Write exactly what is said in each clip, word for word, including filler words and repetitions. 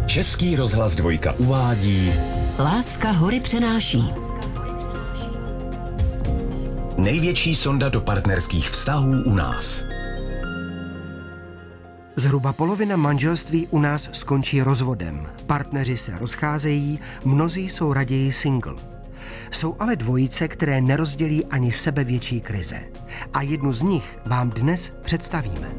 Český rozhlas Dvojka uvádí Láska hory přenáší. Největší sonda do partnerských vztahů u nás. Zhruba polovina manželství u nás skončí rozvodem. Partneři se rozcházejí, mnozí jsou raději single. Jsou ale dvojice, které nerozdělí ani sebevětší krize. A jednu z nich vám dnes představíme.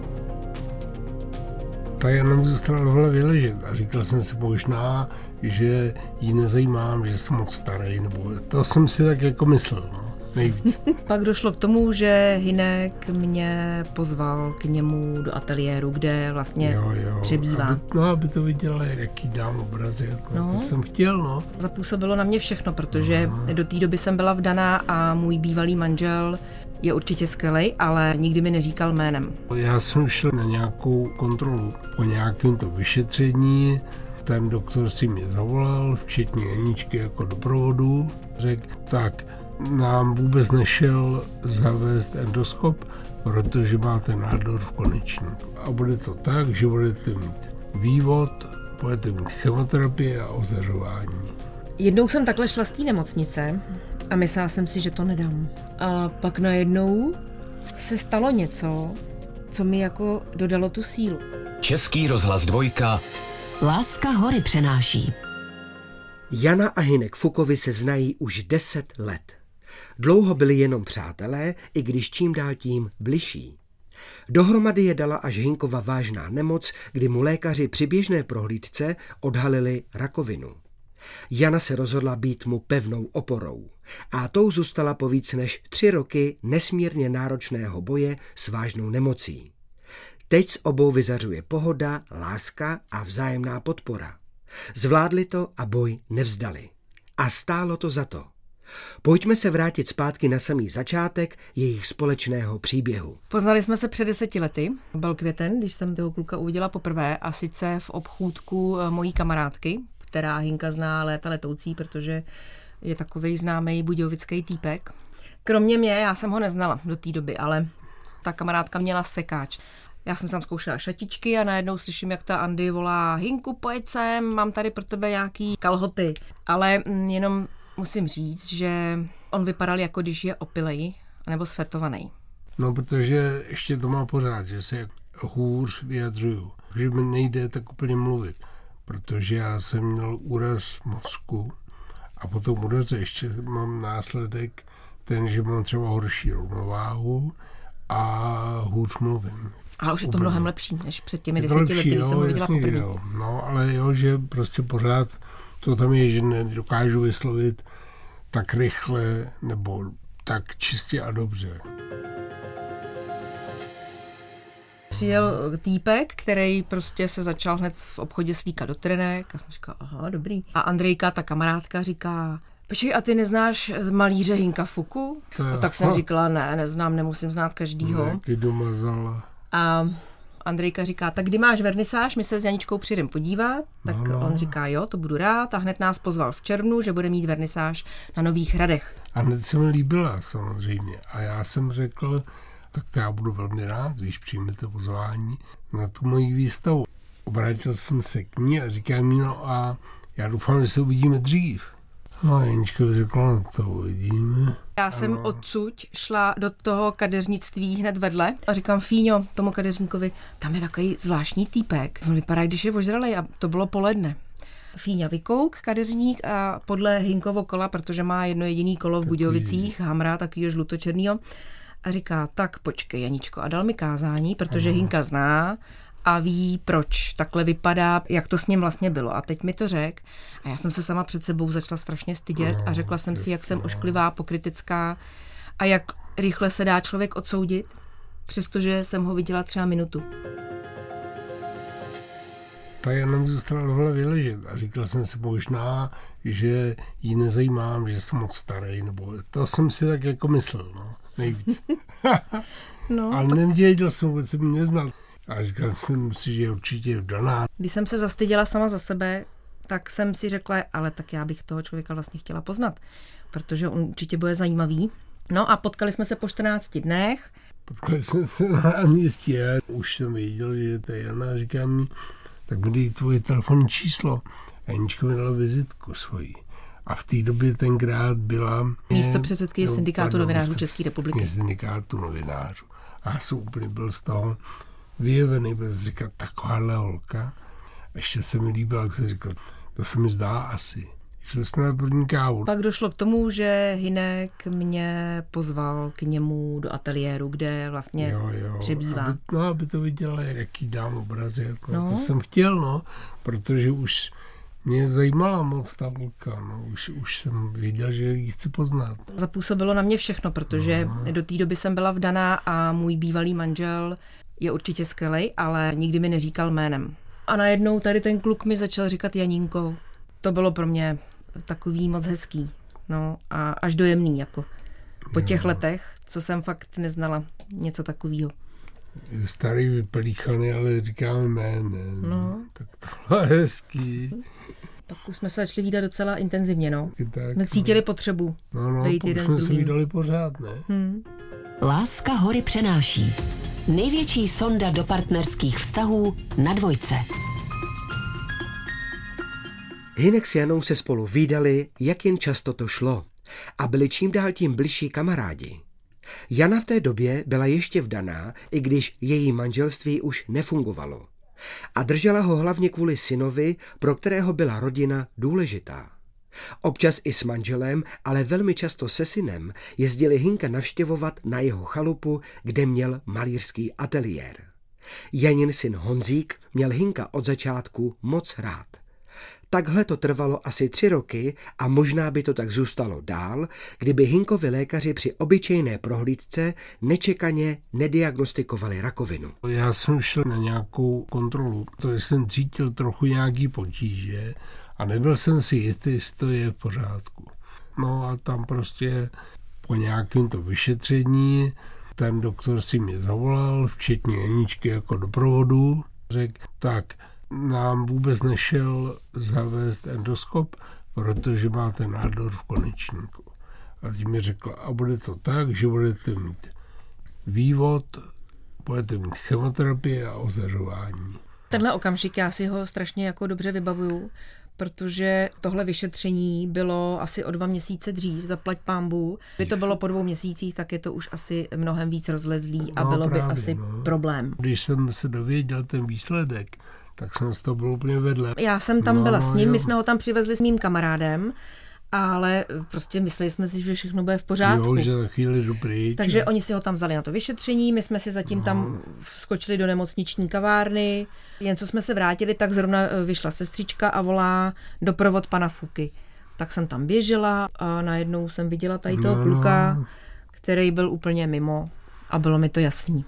Ta Jana mi zůstala na hlavě ležet a říkal jsem si možná, že ji nezajímám, že jsem moc starý, nebo to jsem si tak jako myslel, no, nejvíc. Pak došlo k tomu, že Hynek mě pozval k němu do ateliéru, kde vlastně jo, jo, přebývá. Aby, no, aby to viděla, jaký dám obrazy, no, no, to jsem chtěl, no. Zapůsobilo na mě všechno, protože no. do té doby jsem byla vdaná a můj bývalý manžel je určitě skvělej, ale nikdy mi neříkal jménem. Já jsem šel na nějakou kontrolu po nějakém to vyšetření. Ten doktor si mě zavolal, včetně Janičky jako doprovodu. Řekl, tak nám vůbec nešel zavést endoskop, protože máte nádor v konečníku. A bude to tak, že budete mít vývod, budete mít chemoterapii a ozařování. Jednou jsem takhle šla z té nemocnice a myslela jsem si, že to nedám. A pak najednou se stalo něco, co mi jako dodalo tu sílu. Český rozhlas Dvojka. Láska hory přenáší. Jana a Hynek Fukovi se znají už deset let. Dlouho byli jenom přátelé, i když čím dál tím bližší. Dohromady je dala až Hynkova vážná nemoc, kdy mu lékaři při běžné prohlídce odhalili rakovinu. Jana se rozhodla být mu pevnou oporou a tou zůstala po víc než tři roky nesmírně náročného boje s vážnou nemocí. Teď s obou vyzařuje pohoda, láska a vzájemná podpora. Zvládli to a boj nevzdali. A stálo to za to. Pojďme se vrátit zpátky na samý začátek jejich společného příběhu. Poznali jsme se před deseti lety. Byl květen, když jsem toho kluka uviděla poprvé, a sice v obchůdku mojí kamarádky, která Hynka zná léta letoucí, protože je takovej známý budějovický týpek. Kromě mě, já jsem ho neznala do té doby, ale ta kamarádka měla sekáč. Já jsem tam zkoušela šatičky a najednou slyším, jak ta Andy volá: Hynku, pojď sem, mám tady pro tebe nějaký kalhoty. Ale jenom musím říct, že on vypadal, jako když je opilej nebo sfetovaný. No, protože ještě to má pořád, že se hůř vyjadřuju. Že mi nejde tak úplně mluvit, protože já jsem měl úraz mozku a po tom úraze ještě mám následek ten, že mám třeba horší rovnováhu a hůř mluvím. Ale už je to mnohem lepší, než před těmi deseti lepší, lety, když jsem ho viděla poprvé. No, ale jo, že prostě pořád to tam je, že nedokážu vyslovit tak rychle nebo tak čistě a dobře. Přijel týpek, který prostě se začal hned v obchodě slíkat do trenek a jsem říkala, aha, dobrý. A Andrejka, ta kamarádka, říká: počkej, a ty neznáš malíře Hynka Fuku? A tak jsem říkala, ne, neznám, nemusím znát každýho. Jaký domazala. A Andrejka říká, tak kdy máš vernisáž, my se s Janičkou přijdem podívat. Tak no, no. On říká, jo, to budu rád, a hned nás pozval v červnu, že bude mít vernisáž na Nových Hradech. A hned se mi líbila samozřejmě. A já jsem řekl, tak to já budu velmi rád, když přijmete pozvání na tu moji výstavu. Obrátil jsem se k ní a říkám mi, no a já doufám, že se uvidíme dřív. No a Janička řekla, no to uvidíme. Já jsem ano. Odsuť šla do toho kadeřnictví hned vedle a říkám, Fíňo, tomu kadeřníkovi, tam je takový zvláštní týpek. On vypadá, když je ožralej, a to bylo poledne. Fíňa vykouk, kadeřník, a podle Hynkovo kola, protože má jedno jediný kolo v Budějovicích, Hamra, takovýho žlutočernýho, a říká, tak počkej, Janičko, a dal mi kázání, protože ano. Hynka zná a ví, proč takhle vypadá, jak to s ním vlastně bylo. A teď mi to řek a já jsem se sama před sebou začala strašně stydět a řekla jsem si, jak jsem ošklivá, pokrytecká a jak rychle se dá člověk odsoudit, přestože jsem ho viděla třeba minutu. Ta Jana mi zůstala na hlavě ležet a říkal jsem si možná, že ji nezajímám, že jsem moc starý, nebo to jsem si tak jako myslel, no, nejvíc. No, ale to... nevěděl jsem, vůbec jsem mě neznal. A říkal jsem si, že je určitě vdaná. Když jsem se zastyděla sama za sebe, tak jsem si řekla, ale tak já bych toho člověka vlastně chtěla poznat, protože on určitě bude zajímavý. No a potkali jsme se po čtrnácti dnech. Potkali jsme se na náměstí a už jsem věděl, že to je Jana, říká mi, tak mi dej tvoje telefonní číslo. A Janička mi dala vizitku svoji. A v té době tenkrát byla... Místo předsedkyně no, syndikátu pardon, novinářů České republiky. syndikátu novinářů. A já jsem úplně byl z toho vyjevený, protože jsem říkal, takováhle holka. Ještě se mi líbilo, jak jsem říkal, to se mi zdá asi. Šli jsme na první kávu. Pak došlo k tomu, že Hynek mě pozval k němu do ateliéru, kde vlastně jo, jo. přebývá. Aby, no, aby to viděla, jaký dám obrazy. No, no. To jsem chtěl, no, protože už mě zajímala moc ta holka. No. Už, už jsem viděl, že ji chci poznat. Zapůsobilo na mě všechno, protože no. do té doby jsem byla vdaná a můj bývalý manžel je určitě skvělej, ale nikdy mi neříkal jménem. A najednou tady ten kluk mi začal říkat Janínko. To bylo pro mě takový moc hezký, no a až dojemný, jako po těch jo. letech, co jsem fakt neznala něco takového. Starý vypelíchaný, ale říkáme jménem, no. Tak to bylo hezký. Pak už jsme se začali vídat docela intenzivně, no. Tak, jsme cítili no. potřebu no, no, být jeden s druhým. jsme se vídali pořád, ne? Hmm. Láska hory přenáší. Největší sonda do partnerských vztahů na Dvojce. Hynek s Janou se spolu vídali, jak jen často to šlo, a byli čím dál tím bližší kamarádi. Jana v té době byla ještě vdaná, i když její manželství už nefungovalo. A držela ho hlavně kvůli synovi, pro kterého byla rodina důležitá. Občas i s manželem, ale velmi často se synem jezdili Hynka navštěvovat na jeho chalupu, kde měl malířský ateliér. Janin syn Honzík měl Hynka od začátku moc rád. Takhle to trvalo asi tři roky a možná by to tak zůstalo dál, kdyby Hynkovi lékaři při obyčejné prohlídce nečekaně nediagnostikovali rakovinu. Já jsem šel na nějakou kontrolu, protože jsem cítil trochu nějaký potíže a nebyl jsem si jistý, jestli to je v pořádku. No a tam prostě po nějakém to vyšetření ten doktor si mě zavolal, včetně Janičky jako doprovodu, řekl, tak nám vůbec nešel zavést endoskop, protože máte nádor v konečníku. A tím mi řekla, a bude to tak, že budete mít vývod, budete mít chemoterapii a ozařování. Tenhle okamžik já si ho strašně jako dobře vybavuju, protože tohle vyšetření bylo asi o dva měsíce dřív, zaplať pánbůh. Kdyby to bylo po dvou měsících, tak je to už asi mnohem víc rozlezlý a no, bylo právě, by asi no. problém. Když jsem se dověděl ten výsledek, tak jsem z toho byl úplně vedle. Já jsem tam no, byla s ním, jo. my jsme ho tam přivezli s mým kamarádem, ale prostě mysleli jsme si, že všechno bude v pořádku. Jo, že za chvíli jdu pryč. Takže oni si ho tam vzali na to vyšetření, my jsme si zatím no. tam skočili do nemocniční kavárny, jen co jsme se vrátili, tak zrovna vyšla sestřička a volá doprovod pana Fuky. Tak jsem tam běžela a najednou jsem viděla tady toho no, kluka, no. který byl úplně mimo a bylo mi to jasný.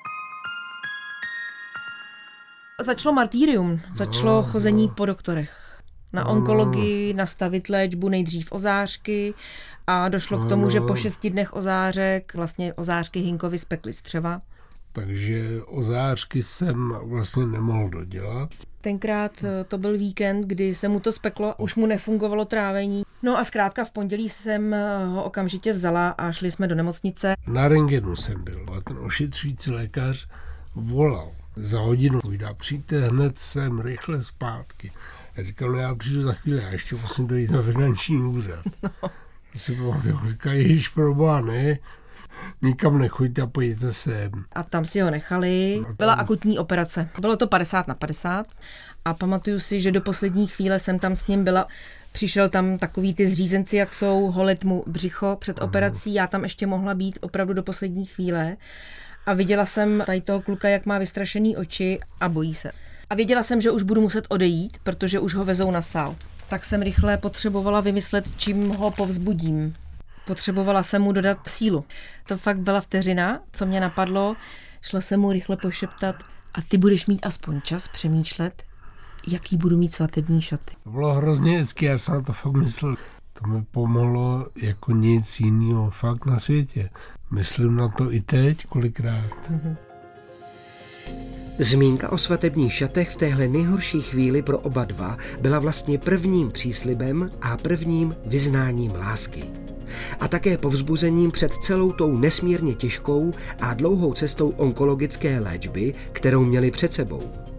Začalo martýrium, začalo no, chození no. po doktorech. Na no, onkologii, no. nastavit léčbu, nejdřív ozářky a došlo no, k tomu, že po šesti dnech ozářek vlastně ozářky Hynkovi spekly střeva. Takže ozářky jsem vlastně nemohl dodělat. Tenkrát to byl víkend, kdy se mu to speklo, už mu nefungovalo trávení. No a zkrátka v pondělí jsem ho okamžitě vzala a šli jsme do nemocnice. Na rentgenu jsem byl a ten ošetřující lékař volal. Za hodinu dá, přijďte hned sem, rychle zpátky. Já říkal, no já přijdu za chvíli, já ještě musím dojít na finanční úřad. No. Si pamatuju, říkal, ježiš proboha, ne, nikam nechoďte a pojďte sem. A tam si ho nechali, no, tam... byla akutní operace. Bylo to padesát na padesát a pamatuju si, že do poslední chvíle jsem tam s ním byla. Přišel tam takový ty zřízenci, jak jsou, holit mu břicho před operací, já tam ještě mohla být opravdu do poslední chvíle. A viděla jsem tady toho kluka, jak má vystrašený oči a bojí se. A věděla jsem, že už budu muset odejít, protože už ho vezou na sál. Tak jsem rychle potřebovala vymyslet, čím ho povzbudím. Potřebovala jsem mu dodat sílu. To fakt byla vteřina, co mě napadlo. Šla jsem mu rychle pošeptat a ty budeš mít aspoň čas přemýšlet, jaký budu mít svatební šaty. To bylo hrozně hezky, já jsem na to fakt myslel. To mi pomohlo jako nic jiného fakt na světě. Myslím na to i teď kolikrát. Mm-hmm. Zmínka o svatebních šatech v téhle nejhorší chvíli pro oba dva byla vlastně prvním příslibem a prvním vyznáním lásky. A také povzbuzením před celou tou nesmírně těžkou a dlouhou cestou onkologické léčby, kterou měli před sebou.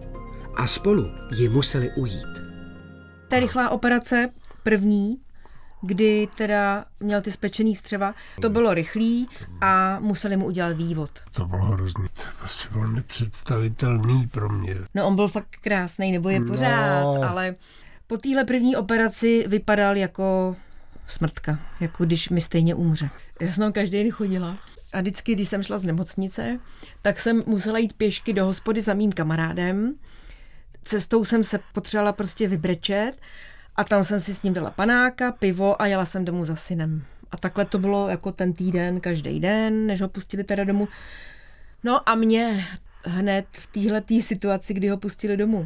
a spolu ji museli ujít. Ta rychlá operace, první, kdy teda měl ty spečený střeva, to bylo rychlý a museli mu udělat vývod. To bylo hrozný, to prostě bylo nepředstavitelný pro mě. No on byl fakt krásný, nebo je pořád, no. Ale po téhle první operaci vypadal jako smrtka, jako když mi stejně umře. Já jsem tam každý den chodila a vždycky, když jsem šla z nemocnice, tak jsem musela jít pěšky do hospody za mým kamarádem. Cestou jsem se potřebovala prostě vybrečet a tam jsem si s ním dala panáka, pivo a jela jsem domů za synem. A takhle to bylo jako ten týden, každý den, než ho pustili teda domů. No a mě hned v téhletý situaci, kdy ho pustili domů,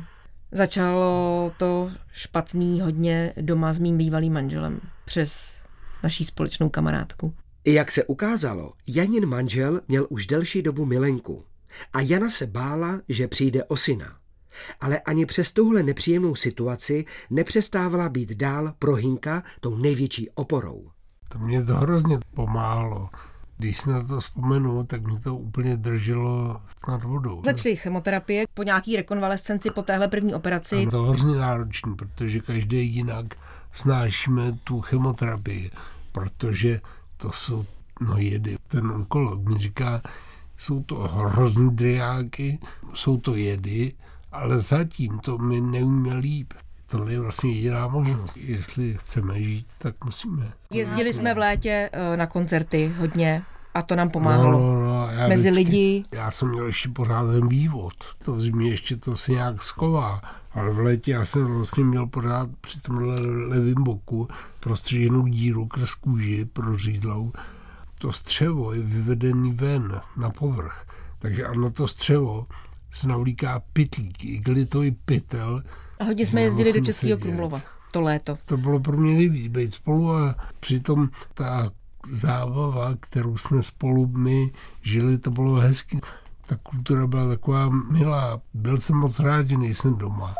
začalo to špatný hodně doma s mým bývalým manželem přes naší společnou kamarádku. I jak se ukázalo, Janin manžel měl už delší dobu milenku a Jana se bála, že přijde o syna. Ale ani přes tuhle nepříjemnou situaci nepřestávala být dál pro Hinka tou největší oporou. To mě to hrozně pomáhalo. Když se na to vzpomenu, tak mě to úplně drželo nad vodou. Začaly chemoterapie po nějaký rekonvalescenci po téhle první operaci. A to je hrozně náročný, protože každý jinak snášíme tu chemoterapii, protože to jsou no jedy. Ten onkolog mi říká, jsou to hrozný driáky, jsou to jedy, ale zatím to mi neumí líp. Tohle je vlastně jediná možnost. Jestli chceme žít, tak musíme. Jezdili jsme v létě na koncerty hodně a to nám pomáhalo. No, no, no, já mezi vždycky, lidi. Já jsem měl ještě pořád ten vývod. To v zimě ještě to se nějak sková. Ale v létě já jsem vlastně měl pořád při tomhle levém boku prostřiženou díru krz kůži prořízlou. To střevo je vyvedený ven na povrch. Takže a na to střevo se navlíká pytlík, igelitový pytel. A hodně jsme jezdili do Českého Krumlova to léto. To bylo pro mě nejvíc být spolu a přitom ta zábava, kterou jsme spolu my žili, to bylo hezky. Ta kultura byla taková milá. Byl jsem moc rád, že nejsem doma.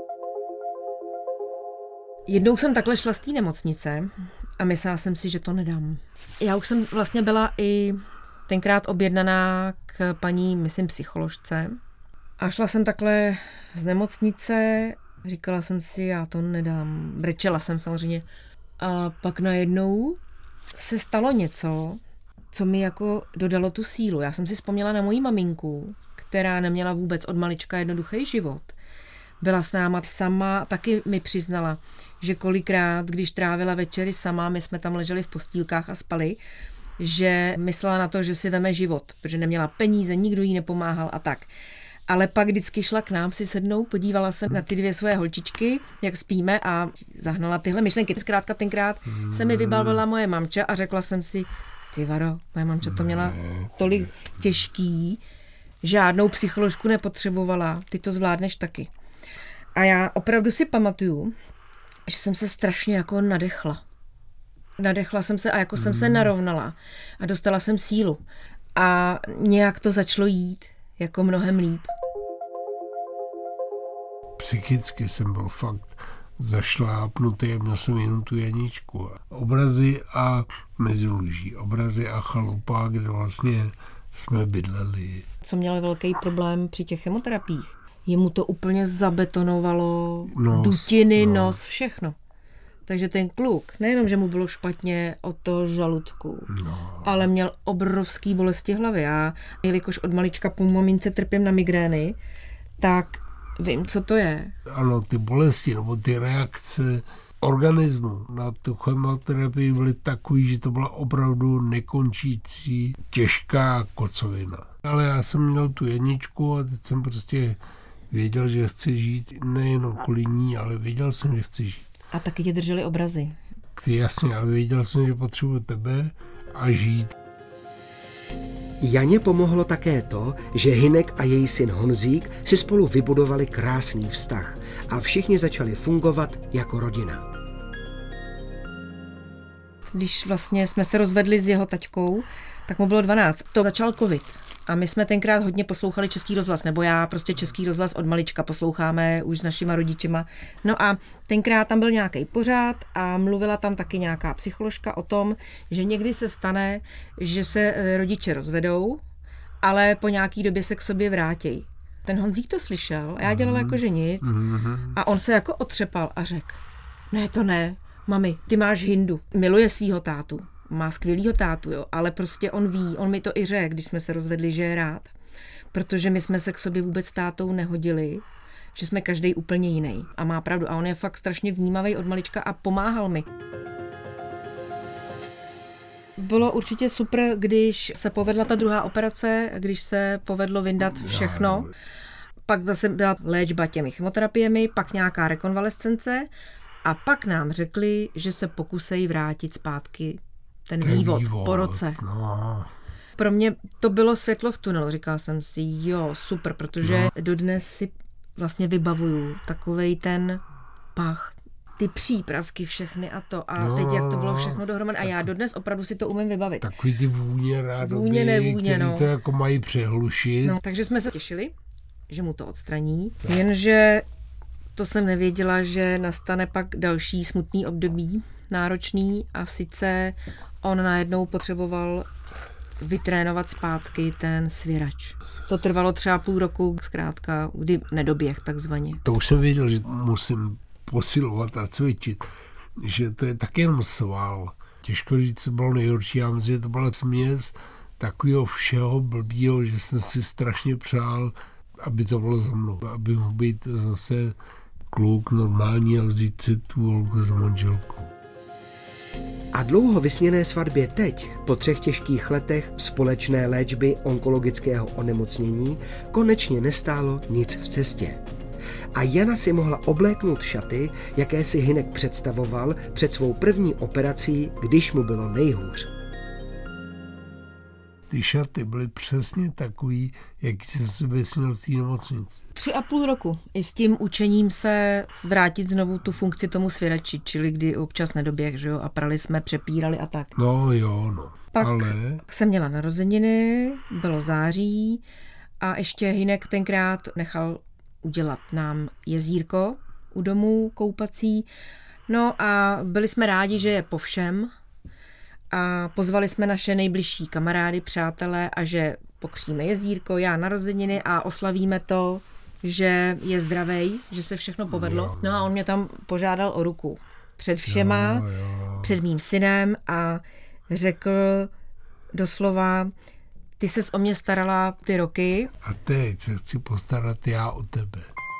Jednou jsem takhle šla z té nemocnice a myslela jsem si, že to nedám. Já už jsem vlastně byla i tenkrát objednaná k paní, myslím, psycholožce. A šla jsem takhle z nemocnice, říkala jsem si, já to nedám. Brečela jsem samozřejmě. A pak najednou se stalo něco, co mi jako dodalo tu sílu. Já jsem si vzpomněla na moji maminku, která neměla vůbec od malička jednoduchý život. Byla s náma sama, taky mi přiznala, že kolikrát, když trávila večery sama, my jsme tam leželi v postýlkách a spali, že myslela na to, že si veme život, protože neměla peníze, nikdo jí nepomáhal a tak. Ale pak vždycky šla k nám si sednout, podívala se na ty dvě svoje holčičky, jak spíme a zahnala tyhle myšlenky. Zkrátka tenkrát se mi vybavila moje mamča a řekla jsem si, ty Varo, moje mamča to měla tolik těžký, žádnou psycholožku nepotřebovala, ty to zvládneš taky. A já opravdu si pamatuju, že jsem se strašně jako nadechla. Nadechla jsem se a jako jsem se narovnala a dostala jsem sílu. A nějak to začalo jít jako mnohem líp. Psychicky jsem byl fakt zašlápnutý a měl jsem jenom tu Janičku. Obrazy a Meziluží, obrazy a chalupa, kde vlastně jsme bydleli. Co měl velký problém při těch chemoterapiích? Jemu to úplně zabetonovalo nos, dutiny, nos. nos, všechno. Takže ten kluk, nejenom, že mu bylo špatně od toho žaludku, no. ale měl obrovský bolesti hlavy. Já, jelikož od malička po mamince trpím na migrény, tak vím, co to je. Ano, ty bolesti nebo ty reakce organismu na tu chemoterapii byly takový, že to byla opravdu nekončící těžká kocovina. Ale já jsem měl tu Janičku a teď jsem prostě věděl, že chci žít nejenom kvůli ní, ale věděl jsem, že chci žít. A taky tě drželi obrazy. Jasně, ale věděl jsem, že potřebuji tebe a žít. Janě pomohlo také to, že Hynek a její syn Honzík si spolu vybudovali krásný vztah a všichni začali fungovat jako rodina. Když vlastně jsme se rozvedli s jeho taťkou, tak mu bylo dvanáct. To začal covid. A my jsme tenkrát hodně poslouchali Český rozhlas, nebo já prostě Český rozhlas od malička posloucháme už s našima rodičima. No a tenkrát tam byl nějaký pořád a mluvila tam taky nějaká psycholožka o tom, že někdy se stane, že se rodiče rozvedou, ale po nějaký době se k sobě vrátí. Ten Honzík to slyšel a já dělala jako, že nic. A on se jako otřepal a řekl, ne, to ne, mami, ty máš Hindu. Miluje svýho tátu. Má skvělýho tátu, jo, ale prostě on ví, on mi to i řekl, když jsme se rozvedli, že je rád. Protože my jsme se k sobě vůbec s tátou nehodili, že jsme každý úplně jiný. A má pravdu. A on je fakt strašně vnímavý od malička a pomáhal mi. Bylo určitě super, když se povedla ta druhá operace, když se povedlo vyndat všechno. Pak byla léčba těmi chemoterapiemi, pak nějaká rekonvalescence a pak nám řekli, že se pokusejí vrátit zpátky ten vývod, vývod po roce. No. Pro mě to bylo světlo v tunelu. Říkala jsem si, jo, super, protože no. dodnes si vlastně vybavuju takovej ten pach, ty přípravky všechny a to. A no, teď, jak to bylo všechno dohromady. A já dodnes opravdu si to umím vybavit. Takový ty vůně rádoby, vůně, nevůně, který no. to jako mají přehlušit. No, takže jsme se těšili, že mu to odstraní. Jenže to jsem nevěděla, že nastane pak další smutný období, náročný, a sice on najednou potřeboval vytrénovat zpátky ten svěrač. To trvalo třeba půl roku, zkrátka, kdy nedoběh takzvaně. To už jsem věděl, že musím posilovat a cvičit, že to je taky jenom sval. Těžko říct, co bylo nejhorší, já myslím, že to byla směs takového všeho blbýho, že jsem si strašně přál, aby to bylo za mnou, aby mohl být zase kluk normální a vzít si tu holku za manželku. A dlouho vysněné svatbě teď, po třech těžkých letech společné léčby onkologického onemocnění, konečně nestálo nic v cestě. A Jana si mohla obléknout šaty, jaké si Hynek představoval před svou první operací, když mu bylo nejhůř. Ty šaty byly přesně takový, jak jsem si vysněl v té nemocnici. Tři a půl roku. I s tím učením se zvrátit znovu tu funkci tomu svěrači, čili kdy občas nedoběh, že jo, a prali jsme, přepírali a tak. No jo, no. Pak ale... jsem měla narozeniny, bylo září a ještě Hynek tenkrát nechal udělat nám jezírko u domu koupací. No a byli jsme rádi, že je po všem. A pozvali jsme naše nejbližší kamarády, přátelé a že pokříme jezírko, já narozeniny a oslavíme to, že je zdravej, že se všechno povedlo. No a on mě tam požádal o ruku před všema, jo, jo. před mým synem a řekl doslova, ty ses o mě starala ty roky. A teď se chci postarat já o tebe.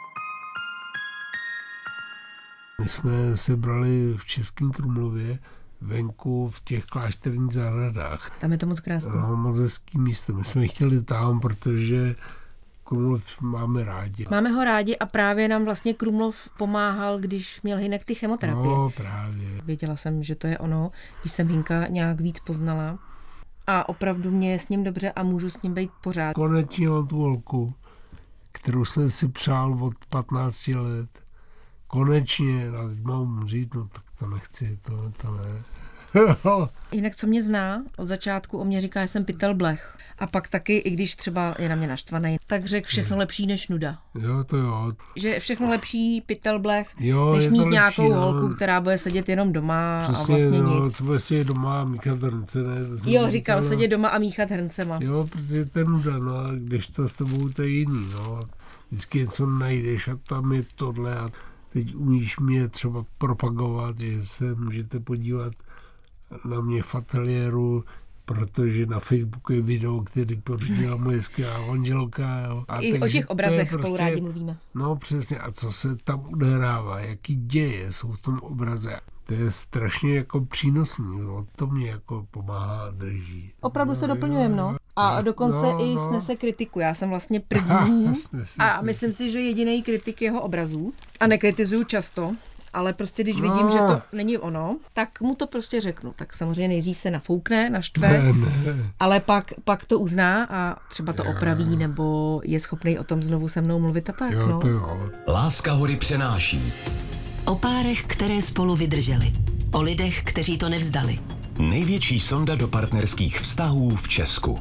My jsme se brali v Českém Krumlově venku v těch klášterních zahradách. Tam je to moc krásné. No, moc hezký místo. My jsme chtěli tam, protože Krumlov máme rádi. Máme ho rádi a právě nám vlastně Krumlov pomáhal, když měl Hynek ty chemoterapie. No, právě. Věděla jsem, že to je ono, když jsem Hynka nějak víc poznala. A opravdu mě je s ním dobře a můžu s ním být pořád. Konečně mám tu holku, kterou jsem si přál od patnácti let. Konečně, a teď mám umřít, no tak to nechci, to, to ne. Jinak co mě zná, od začátku o mě říká, že jsem pytel blech. A pak taky, i když třeba je na mě naštvaný, tak řekl všechno lepší než nuda. Jo, to jo. Že je všechno lepší pytel blech, jo, než mít lepší, nějakou no. holku, která bude sedět jenom doma. Přesně, a vlastně no, nic. Co bude sedět doma a míchat hrnce, ne? Jo, říkal, no. sedět doma a míchat hrncema. Jo, protože to je nuda, no, a když to s tebou, to je jiný, no. Vždycky něco najdeš a tam je tohle a teď umíš mě třeba propagovat, že se můžete podívat na mě v ateliéru, protože na Facebooku je video, který pořídila moje skvělá manželka. Jo. A i o těch obrazech prostě, spolu rádi mluvíme. No přesně, a co se tam odehrává, jaký děje jsou v tom obraze. To je strašně jako přínosný, no. To mě jako pomáhá a drží. Opravdu no, se doplňujeme, no. A dokonce no, i no. snese kritiku. Já jsem vlastně první a myslím si, že jediný kritik jeho obrazů. A nekritizuju často, ale prostě když no. vidím, že to není ono, tak mu to prostě řeknu. Tak samozřejmě nejdřív se nafoukne, naštve, ne, ne. ale pak, pak to uzná a třeba to opraví, nebo je schopný o tom znovu se mnou mluvit a tak. Jo, no. to jo. Láska hory přenáší. O párech, které spolu vydrželi. O lidech, kteří to nevzdali. Největší sonda do partnerských vztahů v Česku.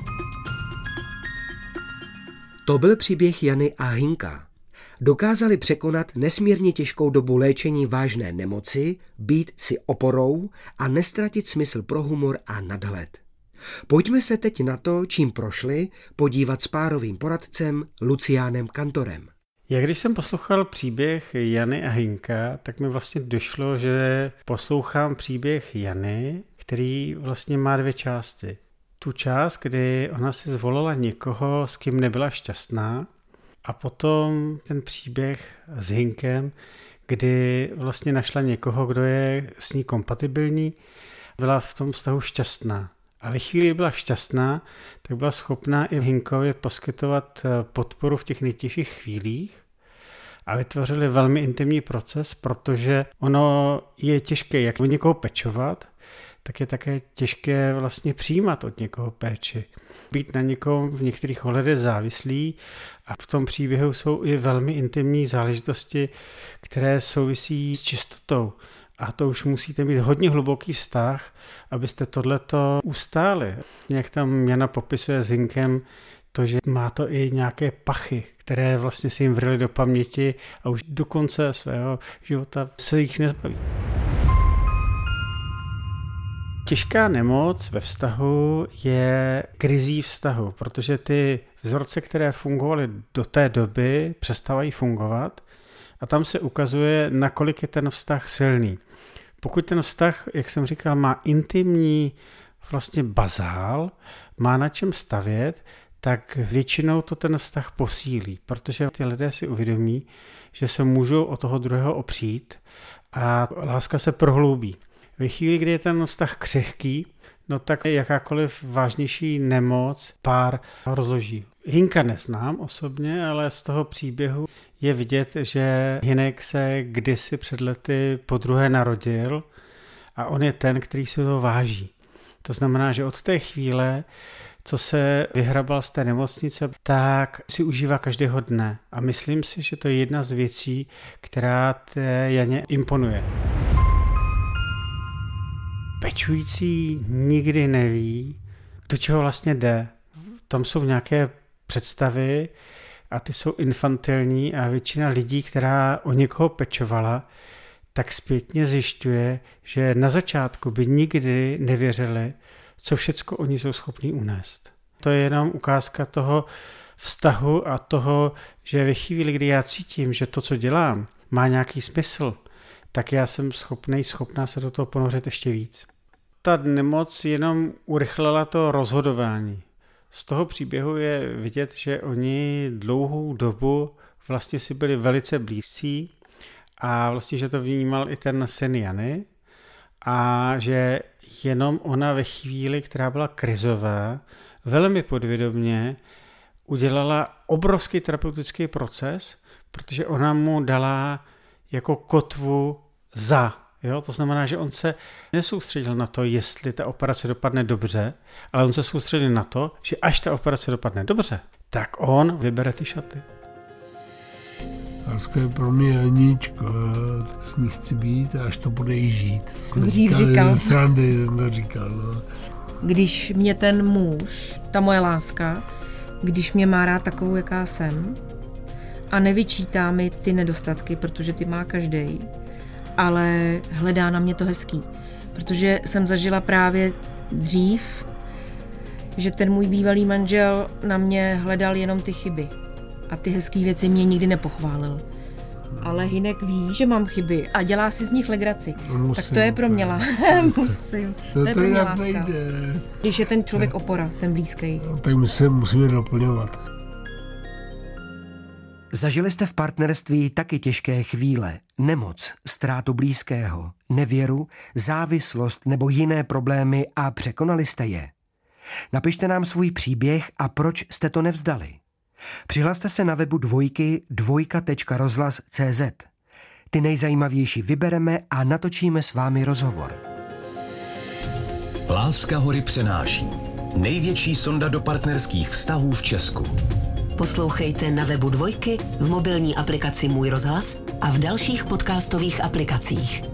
To byl příběh Jany a Hynka. Dokázali překonat nesmírně těžkou dobu léčení vážné nemoci, být si oporou a nestratit smysl pro humor a nadhled. Pojďme se teď na to, čím prošli, podívat s párovým poradcem Luciánem Kantorem. Já když jsem poslouchal příběh Jany a Hynka, tak mi vlastně došlo, že poslouchám příběh Jany, který vlastně má dvě části. Tu část, kdy ona si zvolila někoho, s kým nebyla šťastná, a potom ten příběh s Hynkem, kdy vlastně našla někoho, kdo je s ní kompatibilní, byla v tom vztahu šťastná. A ve chvíli, kdy byla šťastná, tak byla schopná i Hynkovi poskytovat podporu v těch nejtěžších chvílích a vytvořili velmi intimní proces, protože ono je těžké, jak o někoho pečovat, tak je také těžké vlastně přijímat od někoho péči. Být na někom v některých ohledech závislý a v tom příběhu jsou i velmi intimní záležitosti, které souvisí s čistotou. A to už musíte mít hodně hluboký vztah, abyste tohleto ustáli. Jak tam Jana popisuje s Hynkem, to, že má to i nějaké pachy, které vlastně si jim vryly do paměti a už do konce svého života se jich nezbaví. Těžká nemoc ve vztahu je krizí vztahu, protože ty vzorce, které fungovaly do té doby, přestávají fungovat a tam se ukazuje, nakolik je ten vztah silný. Pokud ten vztah, jak jsem říkal, má intimní vlastně bazál, má na čem stavět, tak většinou to ten vztah posílí, protože ty lidé si uvědomí, že se můžou o toho druhého opřít a láska se prohloubí. Ve chvíli, kdy je ten vztah křehký, no tak jakákoliv vážnější nemoc pár rozloží. Hynka neznám osobně, ale z toho příběhu je vidět, že Hynek se kdysi před lety podruhé narodil a on je ten, který si to váží. To znamená, že od té chvíle, co se vyhrabal z té nemocnice, tak si užívá každého dne. A myslím si, že to je jedna z věcí, která té Janě imponuje. Pečující nikdy neví, do čeho vlastně jde. Tam jsou nějaké představy a ty jsou infantilní a většina lidí, která o někoho pečovala, tak zpětně zjišťuje, že na začátku by nikdy nevěřili, co všecko oni jsou schopní unést. To je jenom ukázka toho vztahu a toho, že ve chvíli, kdy já cítím, že to, co dělám, má nějaký smysl, tak já jsem schopný, schopná se do toho ponořit ještě víc. Ta nemoc jenom urychlila to rozhodování. Z toho příběhu je vidět, že oni dlouhou dobu vlastně si byli velice blízcí a vlastně, že to vnímal i ten syn Jany a že jenom ona ve chvíli, která byla krizová, velmi podvědomě udělala obrovský terapeutický proces, protože ona mu dala jako kotvu za. Jo? To znamená, že on se nesoustředil na to, jestli ta operace dopadne dobře, ale on se soustředil na to, že až ta operace dopadne dobře, tak on vybere ty šaty. Láska je pro mě Janíčko, já s ní chci být a až to bude jí žít. Jsme Dřív říkali, říkal. ze srandy jsem to říkal. No. Když mě ten muž, ta moje láska, když mě má rád takovou, jaká jsem, a nevyčítá mi ty nedostatky, protože ty má každej, ale hledá na mě to hezký. Protože jsem zažila právě dřív, že ten můj bývalý manžel na mě hledal jenom ty chyby. A ty hezký věci mě nikdy nepochválil. Ale Hynek ví, že mám chyby a dělá si z nich legraci. Musím, tak to je pro mě láska. Musím. To je pro mě láska. Když je ten člověk opora, ten blízký. No, tak my se musíme doplňovat. Zažili jste v partnerství taky těžké chvíle, nemoc, ztrátu blízkého, nevěru, závislost nebo jiné problémy a překonali jste je? Napište nám svůj příběh a proč jste to nevzdali. Přihlaste se na webu dvojky dvojka tečka rozhlas tečka cé zet. Ty nejzajímavější vybereme a natočíme s vámi rozhovor. Láska hory přenáší. Největší sonda do partnerských vztahů v Česku. Poslouchejte na webu Dvojky, v mobilní aplikaci Můj rozhlas a v dalších podcastových aplikacích.